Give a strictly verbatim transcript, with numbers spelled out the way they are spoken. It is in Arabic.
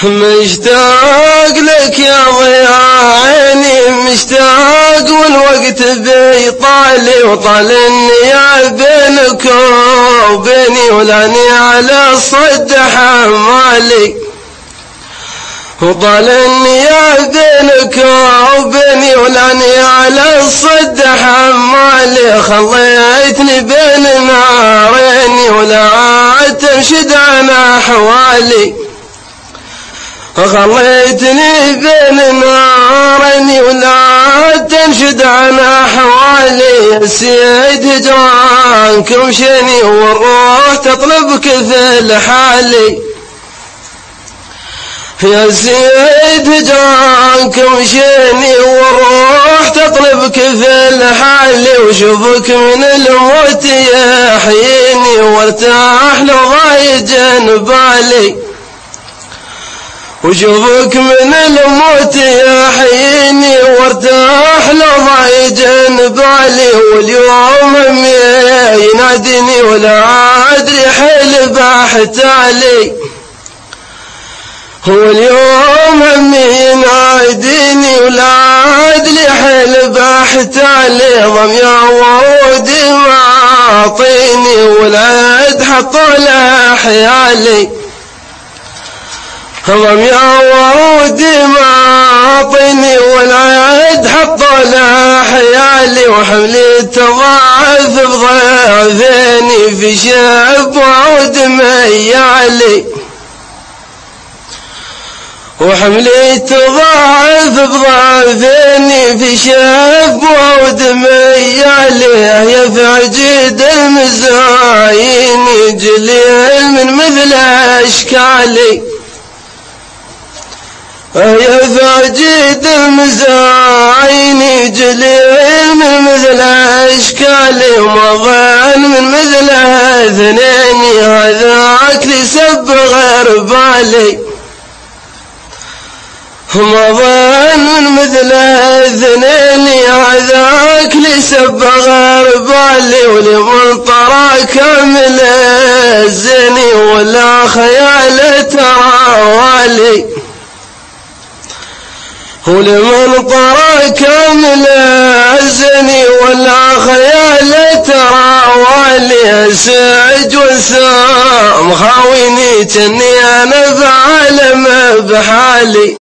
مشتاق لك يا ضياء عيني مشتاق والوقت بيطالي وطالني يا بينك وبيني ولاني على الصد حمالي وطالني يا بينك وبيني ولاني على الصد حمالي خليتني بين نارين ولا تنشد عن أحوالي خليتني بين نارين ولا تنشد عن أحوالي يا سيد هجرانك وشني والروح تطلبك في الحالي يا سيد هجرانك وشني والروح تطلبك في الحالي وشوفك من الموت يحييني وارتاح لو ضايج بالي وشوفك من الموت يحييني وارتاح لو ضايج بالي واليوم همي يناديني ولا ادري حيل بحتالي هو اليوم همي يناديني ولا ادري حيل بحتالي ضم يا ورودي ما اعطيني والعد حطوا له حيالي ضم يا ورودي ما اعطيني والعد حطوا له حيالي وحملي تضاعف بضعفيني في شعب وعود ميالي وحملي تضاعف بضعفيني في شاب وعود ميالي يا في عجيد المزاين جليل من مثل اشكالي يا في عجيد المزاين جليل من مثل اشكالي وما ظن من مثل اثنين هذاك لسب غير بالي ما ظن من مثل اثنين هذاك لسب غير بالي ولمن طرى كامل الزني ولا خيال تراوالي ولمن طرى كامل الزني ولا خيال تراوالي سعج وسام خاويني جني انا بعالم بحالي